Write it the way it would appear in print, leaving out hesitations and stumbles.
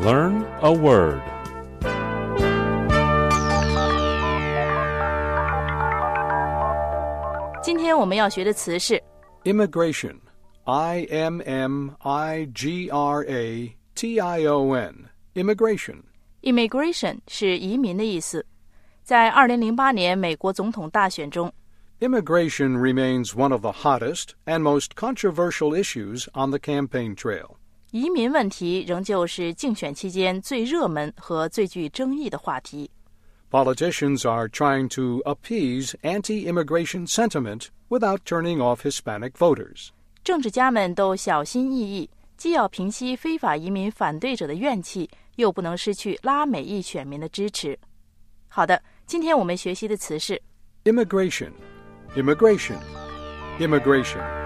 Learn a word. 今天我们要学的词是 Immigration. I-M-M-I-G-R-A-T-I-O-N. Immigration. Immigration 是移民的意思。在2008年美国总统大选中， Immigration remains one of the hottest and most controversial issues on the campaign trail. 移民问题仍旧是竞选期间最热门和最具争议的话题。 Politicians are trying to appease anti-immigration sentiment without turning off Hispanic voters. 政治家们都小心翼翼，既要平息非法移民反对者的怨气，又不能失去拉美裔选民的支持。好的，今天我们学习的词是 Immigration. Immigration. Immigration.